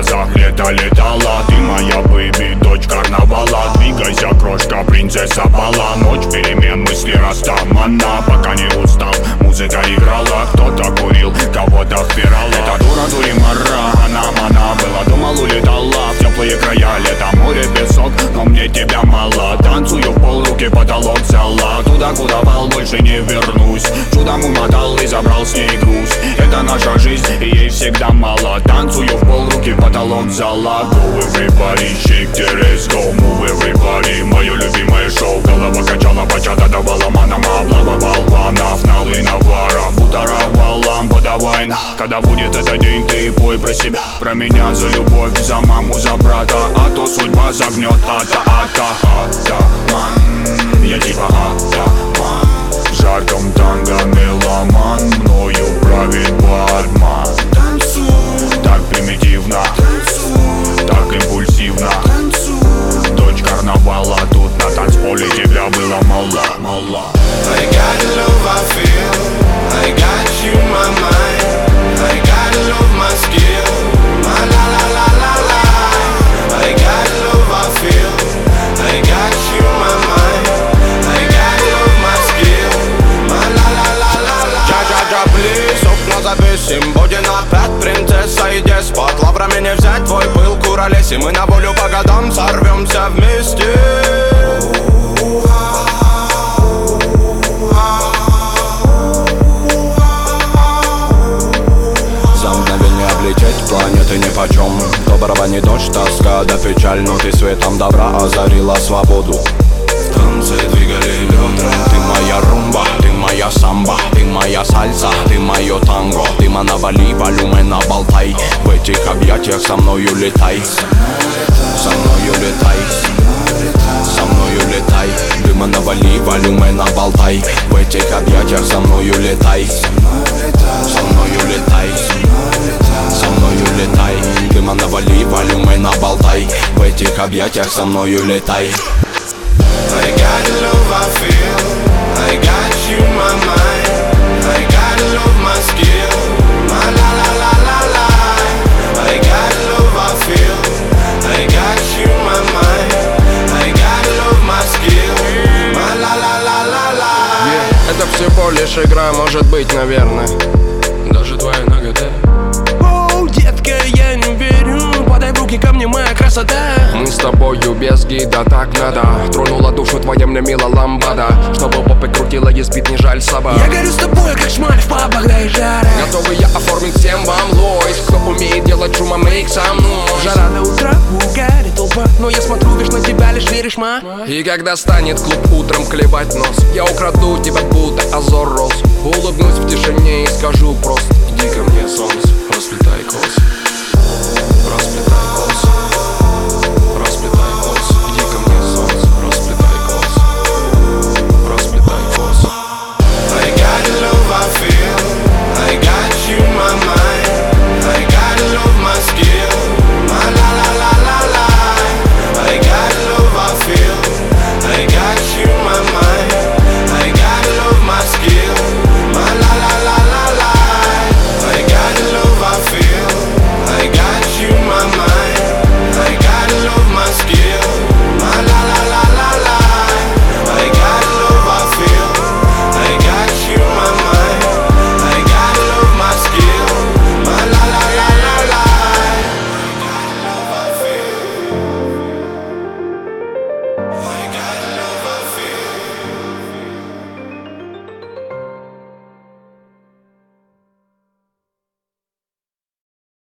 глазах лето летало. Ты моя бэйби, дочь карнавала. Двигайся, крошка, принцесса бала. Ночь перемен, мысли растамана. Пока не устал, музыка играла. Кто-то курил, кого-то впирала. Эта дура дуримара, она была, думал, улетала в теплые края. Лето, море, песок, но мне тебя мало. Танцую в пол, руки потолок зала. Туда, куда вал, больше не вернусь. Чудом умотал и забрал с ней груз. Это наша жизнь, и ей всегда мало. Танцую в пол, руки потолок зала. Go everybody, shake the let's go. Move everybody, мое любимое шоу. Голова качала, бачата давала манама. Облава болванов, налы навара. Бутара валам, подавай. Когда будет этот день, ты пой про себя, про меня, за любовь, за маму, за брата. А то судьба загнет, атаман. Я типа атаман. В жарком танго меломан, мною правит бармен. Так примитивно, так импульсивно. Дочь карнавала, тут на танцполе тебя было мало. I got love, I feel. I got you, my mind. I got love, my skill. My la la la la la. I got love, I feel. I got you, my mind. I got love, my skill. My la la la la la. Джа-джа-джа, плиз, окна завесим. Будет опять принцесса и деспот. Лаврами не взять твой пыл, куролесим. Мы на волю по годам сорвемся вместе. Планеты нипочем. Доброго не дождь, тоска да печаль. Но ты светом добра озарила свободу. В танце двигали бедра. Ты моя румба, ты моя самба. Ты моя сальса, ты мое танго. Ты навали, волюмена болтай. В этих объятиях со мною летай. Со мною летай. Со мною летай. Дыма навали, волюмена болтай. В этих объятиях со мною летай. Со мною летай. Со мною летай. Дыма навали, волюмена болтай. В этих объятиях со мною летай. I got love, I feel. I got you, my mind. I got love, my skill. My la la la la la. I got love, I feel. I got you, my mind. I got love, my skill. My la la la la la. Это всего лишь игра, может быть, наверное. Даже твоя нагота. Оу, детка, я не верю. Подай в руки ко мне, моя красота. Мы с тобою без гида, так надо. Тронула душу твоя мне мила ламбада. Чтобы попы крутила, есть бит, не жаль собак. Я горю с тобой, как шмаль в пабах, да и жара. Готовы я оформить всем вам лойс. Кто умеет делать шума, make some noise. Жара до утра, угари толпа. Но я смотрю, лишь на тебя, лишь веришь, ма. И когда станет клуб утром клевать нос, я украду тебя, будто Азор Роз. Улыбнусь в тишине и скажу просто: иди ко мне, солнце.